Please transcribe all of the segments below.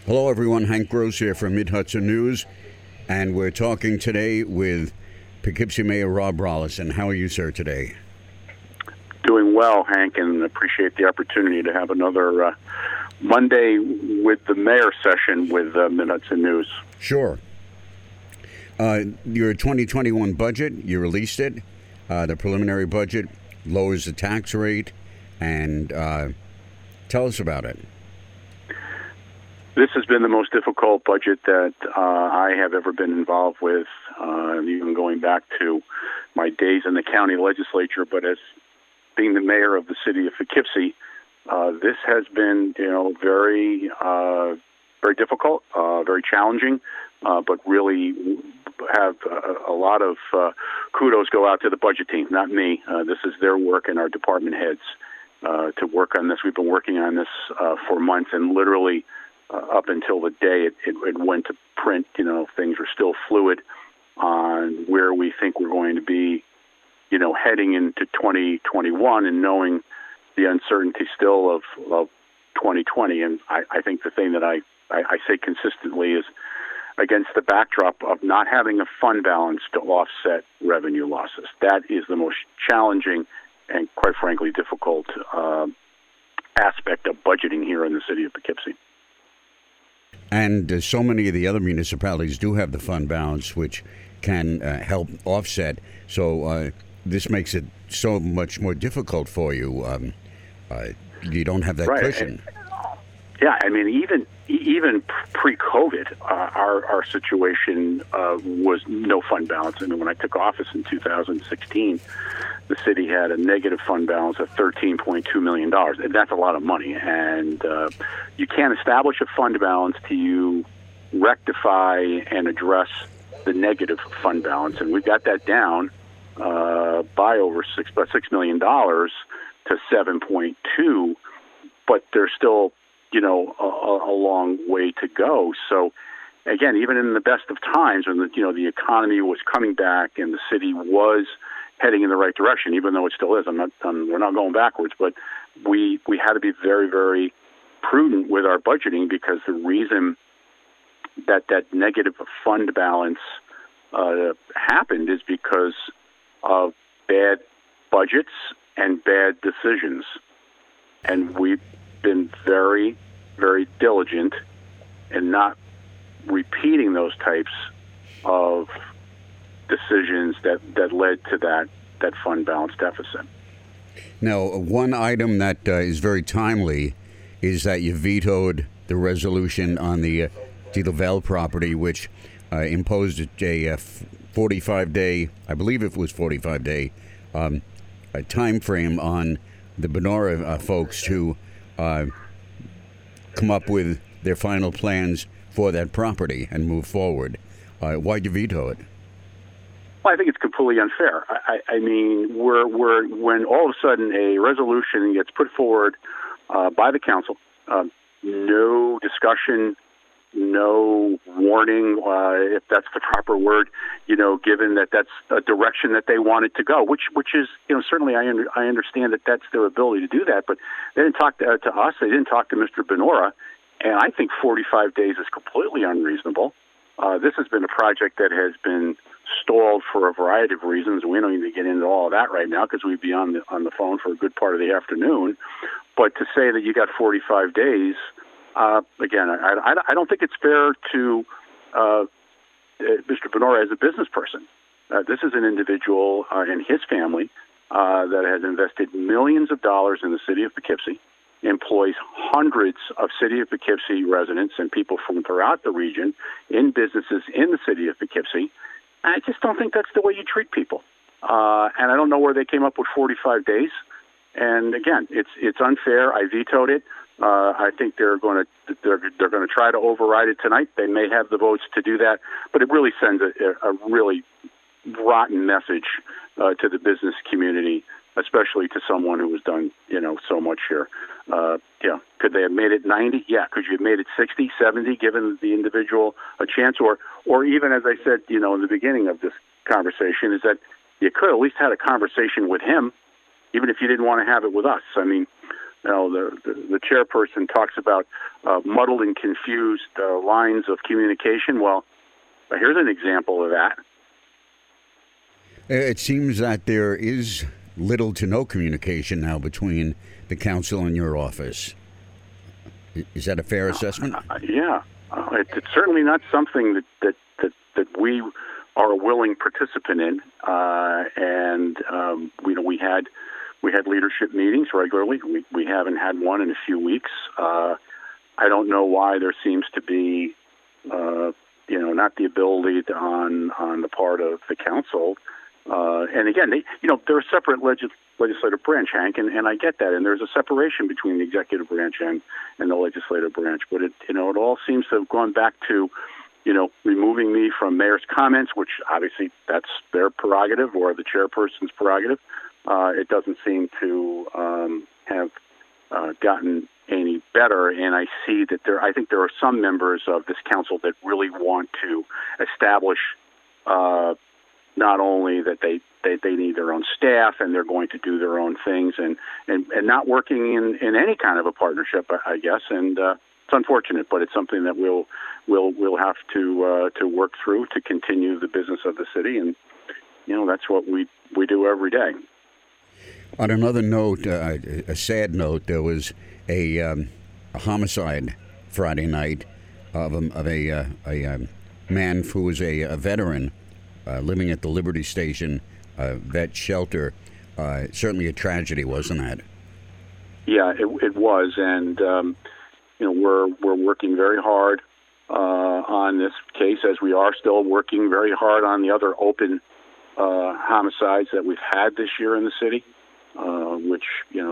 Hello, everyone. Hank Gross here from Mid-Hudson News, and we're talking today with Poughkeepsie Mayor Rob Rolison. How are you, sir, today? Doing well, Hank, and appreciate the opportunity to have another Monday with the mayor session with Mid-Hudson News. Sure. Your 2021 budget, you released it. The preliminary budget lowers the tax rate, and tell us about it. This has been the most difficult budget that I have ever been involved with, even going back to my days in the county legislature. But as being the mayor of the city of Poughkeepsie, this has been, very, very difficult, very challenging, but really have a lot of kudos go out to the budget team, not me. This is their work and our department heads to work on this. We've been working on this for months, and literally up until the day it went to print, things were still fluid on where we think we're going to be, heading into 2021 and knowing the uncertainty still of 2020. And I think the thing that I say consistently is, against the backdrop of not having a fund balance to offset revenue losses, that is the most challenging and, quite frankly, difficult aspect of budgeting here in the city of Poughkeepsie. And so many of the other municipalities do have the fund balance, which can help offset. So this makes it so much more difficult for you. You don't have that cushion. Yeah, I mean, even pre-COVID, our situation was no fund balance. I mean, when I took office in 2016, the city had a negative fund balance of $13.2 million. And that's a lot of money. And you can't establish a fund balance till you rectify and address the negative fund balance. And we got that down by over $6 million to 7.2, but there's still a long way to go. So, again, even in the best of times when the economy was coming back and the city was heading in the right direction, even though it still is. We're not going backwards, but we had to be very, very prudent with our budgeting, because the reason that negative fund balance happened is because of bad budgets and bad decisions. And we've been very, very diligent in not repeating those types of decisions that led to that fund balance deficit. Now, one item that is very timely is that you vetoed the resolution on the DeLaval property, which imposed a 45-day, I believe it was 45-day, a time frame on the Benora folks to come up with their final plans for that property and move forward. Why'd you veto it? Well, I think it's completely unfair. I mean, when all of a sudden a resolution gets put forward by the council, no discussion, no warning, if that's the proper word, given that that's a direction that they wanted to go, which is, certainly I understand that that's their ability to do that, but they didn't talk to us, they didn't talk to Mr. Benora, and I think 45 days is completely unreasonable. This has been a project that has been stalled for a variety of reasons. We don't need to get into all of that right now because we'd be on the phone for a good part of the afternoon. But to say that you got 45 days, again, I don't think it's fair to Mr. Benora as a business person. This is an individual and his family that has invested millions of dollars in the city of Poughkeepsie, employs hundreds of city of Poughkeepsie residents and people from throughout the region in businesses in the city of Poughkeepsie. I just don't think that's the way you treat people. And I don't know where they came up with 45 days. And again, it's unfair. I vetoed it. I think they're going to try to override it tonight. They may have the votes to do that, but it really sends a really rotten message to the business community, especially to someone who has done so much here. Could they have made it 90? Yeah. Could you have made it 60, 70, given the individual a chance, or even, as I said, in the beginning of this conversation, is that you could at least had a conversation with him, even if you didn't want to have it with us. I mean, the chairperson talks about muddled and confused lines of communication. Well, here's an example of that. It seems that there is little to no communication now between the council and your office. Is that a fair assessment? Yeah. It's certainly not something that we are a willing participant in. We had leadership meetings regularly. We haven't had one in a few weeks. I don't know why there seems to be, not the ability on the part of the council. And again, they're a separate legislative branch, Hank, and I get that. And there's a separation between the executive branch and the legislative branch. But it all seems to have gone back to, removing me from mayor's comments, which obviously that's their prerogative or the chairperson's prerogative. It doesn't seem to have gotten any better, and I see that I think there are some members of this council that really want to establish not only that they need their own staff and they're going to do their own things and not working in any kind of a partnership, I guess, and it's unfortunate, but it's something that we'll have to work through to continue the business of the city, and that's what we do every day. On another note, a sad note, there was a homicide Friday night of a man who was a veteran living at the Liberty Station vet shelter. Certainly a tragedy, wasn't that? Yeah, it was, and we're working very hard on this case, as we are still working very hard on the other open homicides that we've had this year in the city. Which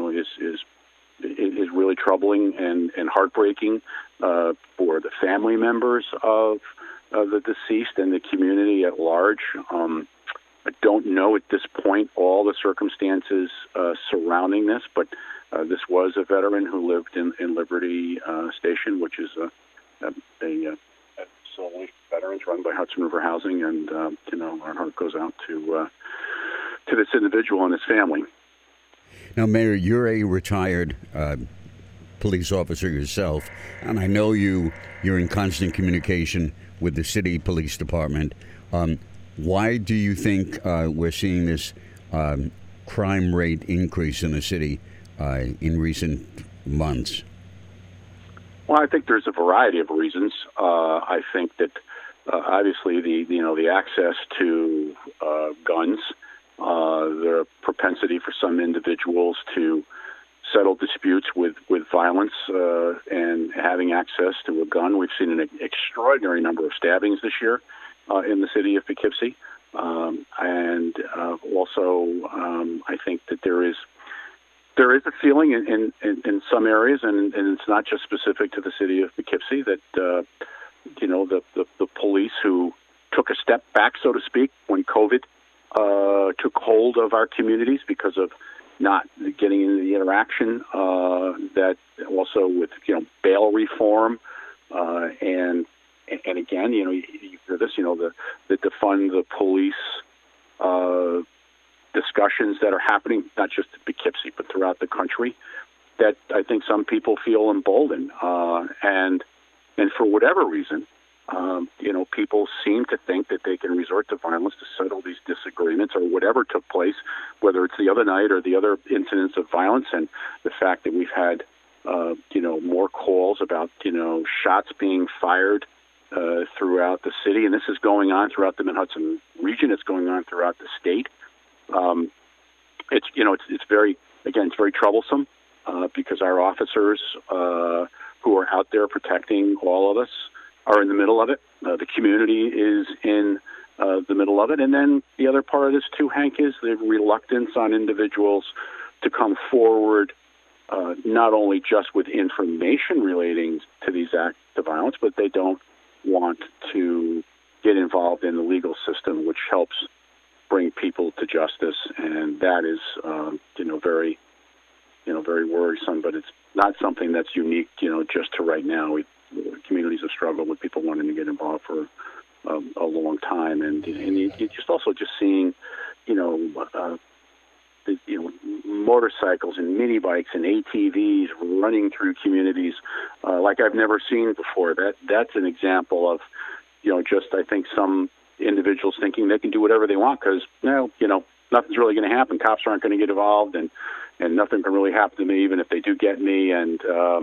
is really troubling and heartbreaking for the family members of the deceased and the community at large. I don't know at this point all the circumstances surrounding this, but this was a veteran who lived in Liberty Station, which is a facility for veterans run by Hudson River Housing, and our heart goes out to this individual and his family. Now, Mayor, you're a retired police officer yourself, and I know you're in constant communication with the city police department. Why do you think we're seeing this crime rate increase in the city in recent months? Well, I think there's a variety of reasons. I think that obviously the access to guns. The propensity for some individuals to settle disputes with violence and having access to a gun. We've seen an extraordinary number of stabbings this year in the city of Poughkeepsie. And also, I think that there is a feeling in some areas, and it's not just specific to the city of Poughkeepsie, that the police who took a step back, so to speak, when COVID took hold of our communities because of not getting into the interaction, that also with bail reform, and again, you hear this, the defund the police discussions that are happening, not just in Poughkeepsie but throughout the country, that I think some people feel emboldened, and for whatever reason, people seem to think that they can resort to violence to settle these disagreements or whatever took place, whether it's the other night or the other incidents of violence, and the fact that we've had, more calls about, shots being fired throughout the city, and this is going on throughout the Mid-Hudson region. It's going on throughout the state. It's very troublesome because our officers who are out there protecting all of us are in the middle of it. The community is in the middle of it. And then the other part of this, too, Hank, is the reluctance on individuals to come forward, not only just with information relating to these acts of violence, but they don't want to get involved in the legal system, which helps bring people to justice. And that is, very worrisome, but it's not something that's unique, just to right now. Communities have struggled with people wanting to get involved for a long time, and you just seeing, more motorcycles and mini bikes and ATVs running through communities like I've never seen before. That's an example of, just I think some individuals thinking they can do whatever they want because, nothing's really going to happen. Cops aren't going to get involved, and nothing can really happen to me, even if they do get me. And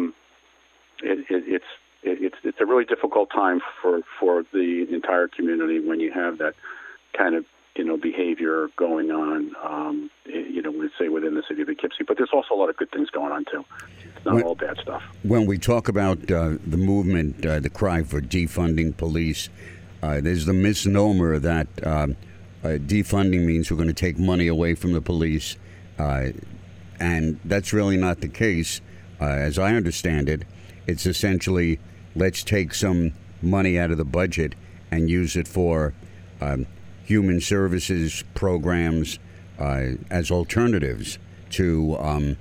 it's a really difficult time for the entire community when you have that kind of behavior going on. We'd say within the city of Poughkeepsie, but there's also a lot of good things going on too. It's not all bad stuff. When we talk about the movement, the cry for defunding police, there's the misnomer that defunding means we're going to take money away from the police, and that's really not the case. As I understand it, it's essentially let's take some money out of the budget and use it for human services programs as alternatives to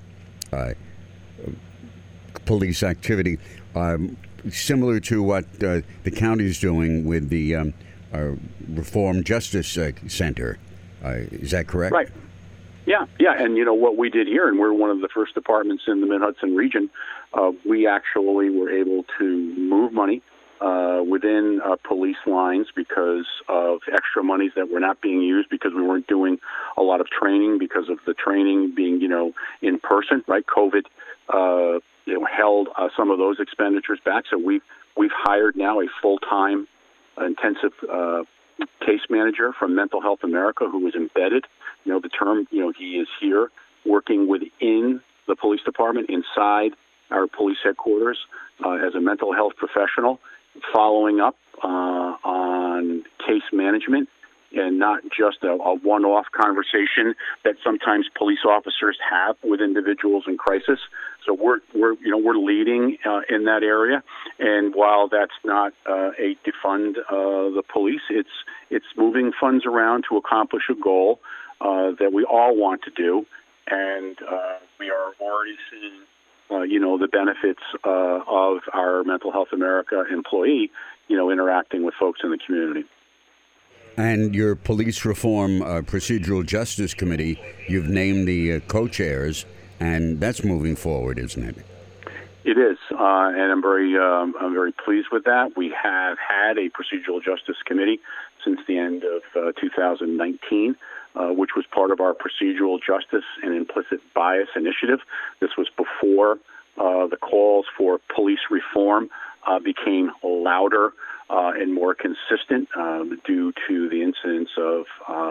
police activity, similar to what the county is doing with the Reform Justice Center. Is that correct? Right. Yeah. And what we did here, and we're one of the first departments in the Mid-Hudson region, we actually were able to move money within police lines because of extra monies that were not being used because we weren't doing a lot of training because of the training being, in person, right? COVID, held some of those expenditures back. So we've hired now a full-time intensive case manager from Mental Health America who is embedded. The term, he is here working within the police department inside our police headquarters as a mental health professional, following up on case management and not just a one-off conversation that sometimes police officers have with individuals in crisis. So we're leading in that area, and while that's not a defund the police, it's moving funds around to accomplish a goal that we all want to do, and we are already seeing the benefits of our Mental Health America employee, interacting with folks in the community. And your Police Reform Procedural Justice Committee, you've named the co-chairs, and that's moving forward, isn't it? It is, and I'm very pleased with that. We have had a Procedural Justice Committee since the end of 2019. Which was part of our Procedural Justice and Implicit Bias Initiative. This was before the calls for police reform became louder and more consistent due to the incidents of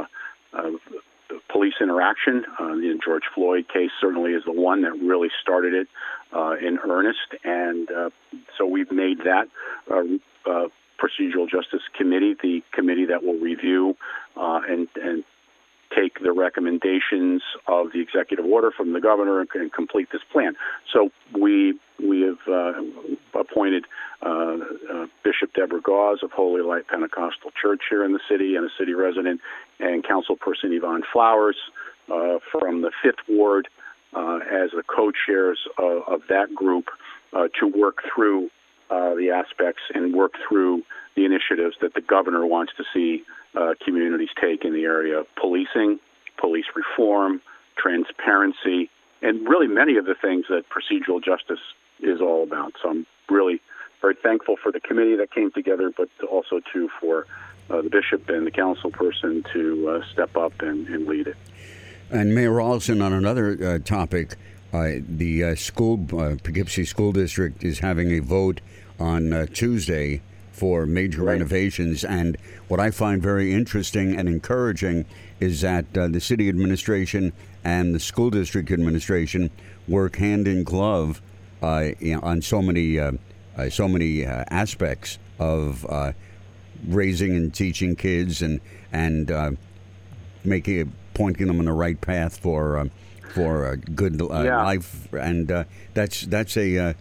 police interaction. The George Floyd case certainly is the one that really started it in earnest, and so we've made that Procedural Justice Committee the committee that will review and take the recommendations of the executive order from the governor and complete this plan. So we have appointed Bishop Deborah Gause of Holy Light Pentecostal Church here in the city and a city resident, and Councilperson Yvonne Flowers from the 5th Ward as the co-chairs of that group to work through the aspects and work through the initiatives that the governor wants to see communities take in the area of policing, police reform, transparency, and really many of the things that procedural justice is all about. So I'm really very thankful for the committee that came together, but also too for the bishop and the council person to step up and lead it. And Mayor Olson, on another topic, the Poughkeepsie School District is having a vote on Tuesday for major renovations. And what I find very interesting and encouraging is that the city administration and the school district administration work hand in glove on so many aspects of raising and teaching kids and pointing them on the right path for a good life. And that's a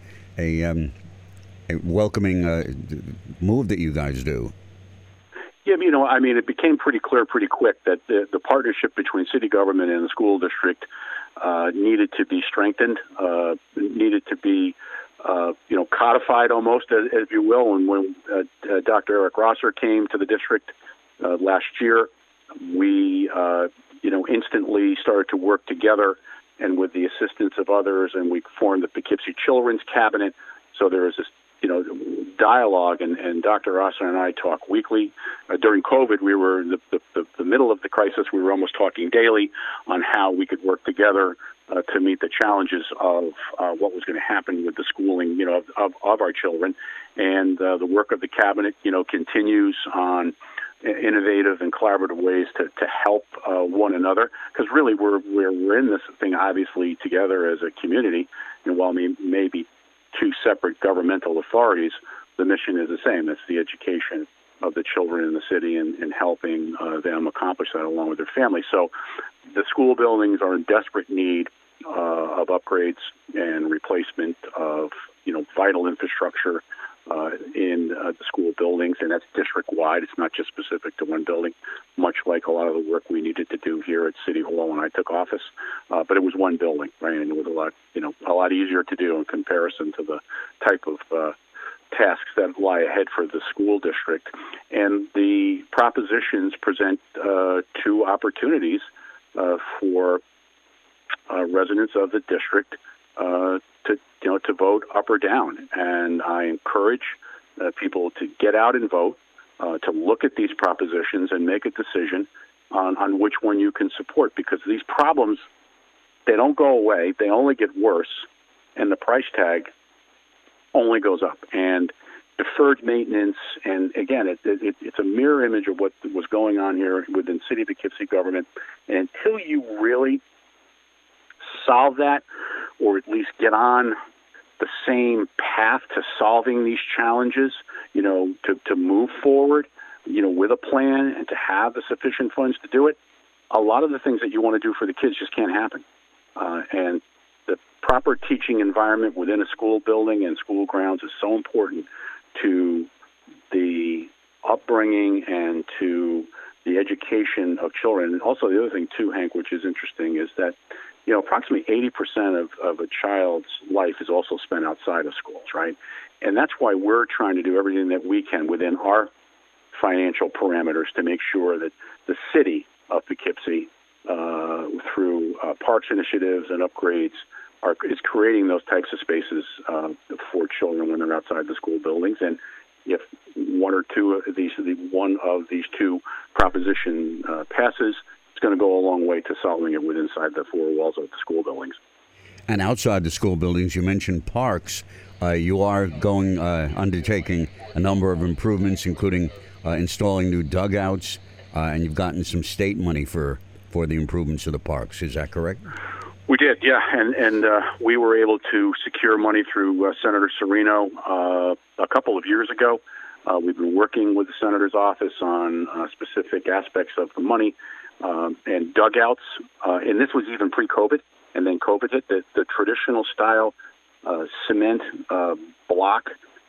welcoming move that you guys do. Yeah, it became pretty clear pretty quick that the partnership between city government and the school district needed to be strengthened, needed to be, codified almost, as you will. And when Dr. Eric Rosser came to the district last year, we, instantly started to work together and with the assistance of others, and we formed the Poughkeepsie Children's Cabinet. So there is this, dialogue, and Dr. Rosser and I talk weekly. During COVID, we were in the middle of the crisis. We were almost talking daily on how we could work together to meet the challenges of what was going to happen with the schooling, of our children. And the work of the cabinet, continues on innovative and collaborative ways to help one another. Because really, we're in this thing obviously together as a community. And while we may be two separate governmental authorities, the mission is the same. It's the education of the children in the city and helping them accomplish that along with their families. So the school buildings are in desperate need of upgrades and replacement of, vital infrastructure in the school buildings, and that's district-wide. It's not just specific to one building, much like a lot of the work we needed to do here at City Hall when I took office. But it was one building, right, and it was a lot easier to do in comparison to the type of tasks that lie ahead for the school district. And the propositions present two opportunities for residents of the district to vote up or down. And I encourage people to get out and vote, to look at these propositions and make a decision on which one you can support, because these problems, they don't go away, they only get worse, and the price tag only goes up. And deferred maintenance, and again, it's a mirror image of what was going on here within City of Poughkeepsie government. And until you really solve that, or at least get on the same path to solving these challenges, to move forward, with a plan and to have the sufficient funds to do it, a lot of the things that you want to do for the kids just can't happen. And the proper teaching environment within a school building and school grounds is so important to the upbringing and to the education of children. And also the other thing, too, Hank, which is interesting, is that approximately 80% of a child's life is also spent outside of schools, right? And that's why we're trying to do everything that we can within our financial parameters to make sure that the city of Poughkeepsie, through parks initiatives and upgrades, is creating those types of spaces for children when they're outside the school buildings. And if one of these two proposition passes, it's going to go a long way to solving it inside the four walls of the school buildings. And outside the school buildings, you mentioned parks. You are undertaking a number of improvements, including installing new dugouts, and you've gotten some state money for the improvements of the parks. Is that correct? We did, yeah, and we were able to secure money through Senator Serino a couple of years ago. We've been working with the Senator's office on specific aspects of the money and dugouts, and this was even pre-COVID, and then COVID hit. The traditional style cement block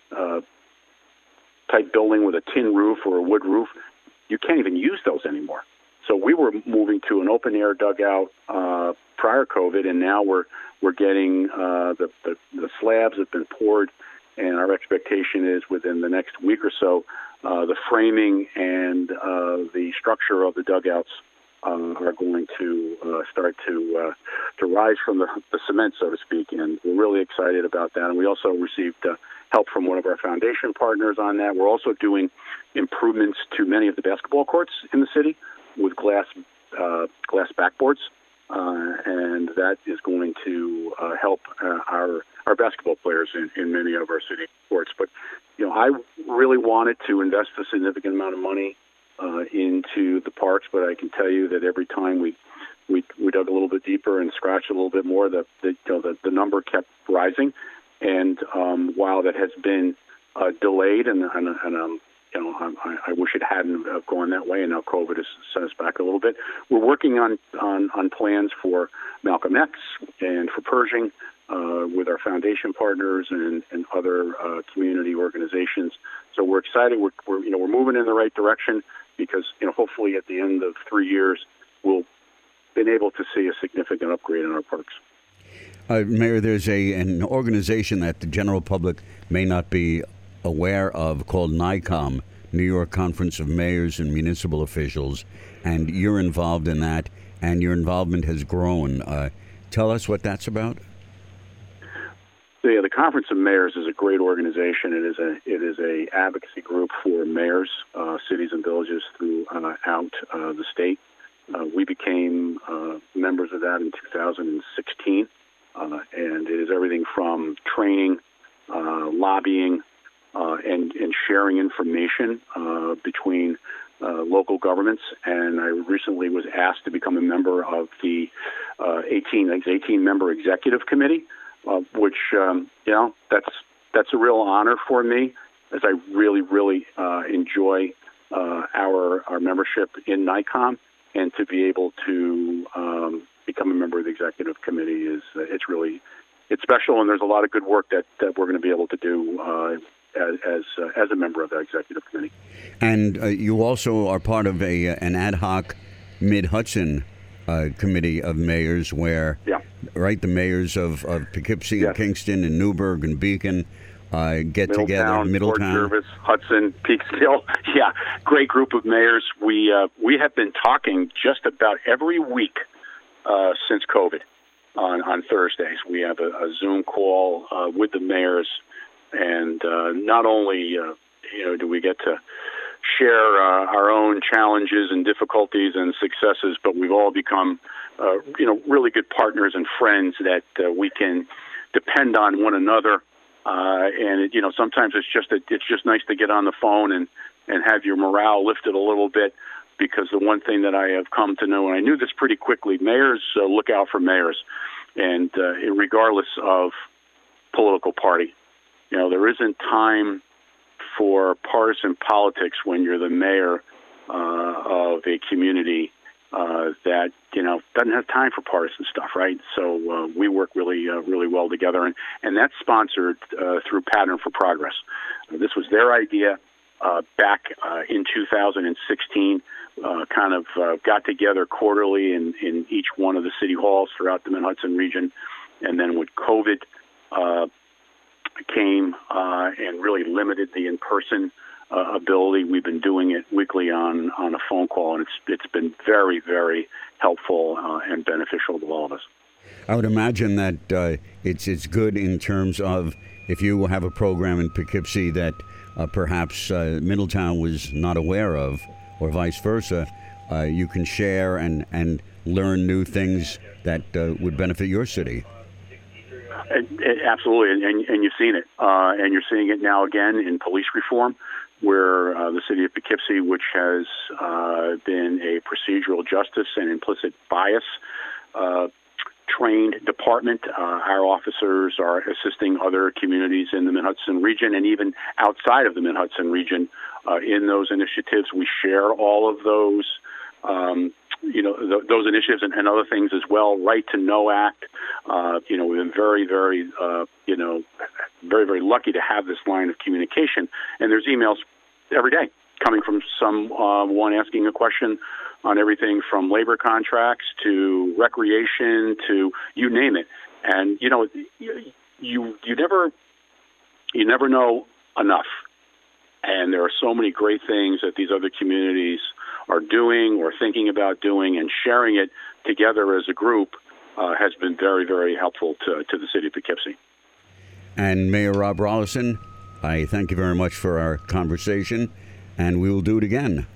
type building with a tin roof or a wood roof, you can't even use those anymore. So we were moving to an open air dugout prior COVID, and now we're getting the slabs have been poured, and our expectation is within the next week or so, the framing and the structure of the dugouts are going to start to rise from the cement, so to speak, and we're really excited about that. And we also received help from one of our foundation partners on that. We're also doing improvements to many of the basketball courts in the city with glass backboards, and that is going to help our basketball players in many of our city courts. But I really wanted to invest a significant amount of money into the parks, but I can tell you that every time we dug a little bit deeper and scratched a little bit more, the number kept rising. And while that has been delayed, and I wish it hadn't gone that way, and now COVID has set us back a little bit. We're working on plans for Malcolm X and for Pershing with our foundation partners and other community organizations. So we're excited. We're moving in the right direction because hopefully at the end of 3 years we'll been able to see a significant upgrade in our parks. Mayor, there's an organization that the general public may not be aware of called NYCOM, New York Conference of Mayors and Municipal Officials, and you're involved in that, and your involvement has grown. tell us what that's about? The Conference of Mayors is a great organization. It is a advocacy group for mayors, cities and villages throughout the state. We became members of that in 2016, and it is everything from training, lobbying, and sharing information between local governments. And I recently was asked to become a member of the 18-member executive committee, which that's a real honor for me, as I really enjoy our membership in NYCOM, and to be able to become a member of the executive committee it's special, and there's a lot of good work that we're going to be able to do as a member of that executive committee. And you also are part of an ad hoc Mid-Hudson committee of mayors where, right, the mayors of Poughkeepsie and Kingston and Newburgh and Beacon get together. Middletown, Port Jervis, Hudson, Peekskill. Yeah, great group of mayors. We have been talking just about every week since COVID on Thursdays. We have a Zoom call with the mayors, and not only do we get to share our own challenges and difficulties and successes, but we've all become really good partners and friends that we can depend on one another. And sometimes it's just nice to get on the phone and have your morale lifted a little bit, because the one thing that I have come to know, and I knew this pretty quickly, mayors look out for mayors, and regardless of political party, there isn't time for partisan politics when you're the mayor of a community that doesn't have time for partisan stuff, right? So we work really well together, and that's sponsored through Pattern for Progress. This was their idea back in 2016. Got together quarterly in each one of the city halls throughout the Mid-Hudson region, and then when COVID came and really limited the in-person ability, we've been doing it weekly on a phone call, and it's been very helpful and beneficial to all of us. I would imagine that it's good in terms of if you have a program in Poughkeepsie that perhaps Middletown was not aware of, or vice versa, you can share and learn new things that would benefit your city. Absolutely, and you've seen it, and you're seeing it now again in police reform, where the city of Poughkeepsie, which has been a procedural justice and implicit bias trained department, our officers are assisting other communities in the Mid-Hudson region and even outside of the Mid-Hudson region in those initiatives. We share all of those those initiatives and other things as well. Right to Know Act. We've been very lucky to have this line of communication. And there's emails every day coming from someone asking a question on everything from labor contracts to recreation to you name it. And you never know enough. And there are so many great things that these other communities are doing or thinking about doing, and sharing it together as a group has been very helpful to the city of Poughkeepsie. And Mayor Rob Rolison, I thank you very much for our conversation, and we will do it again.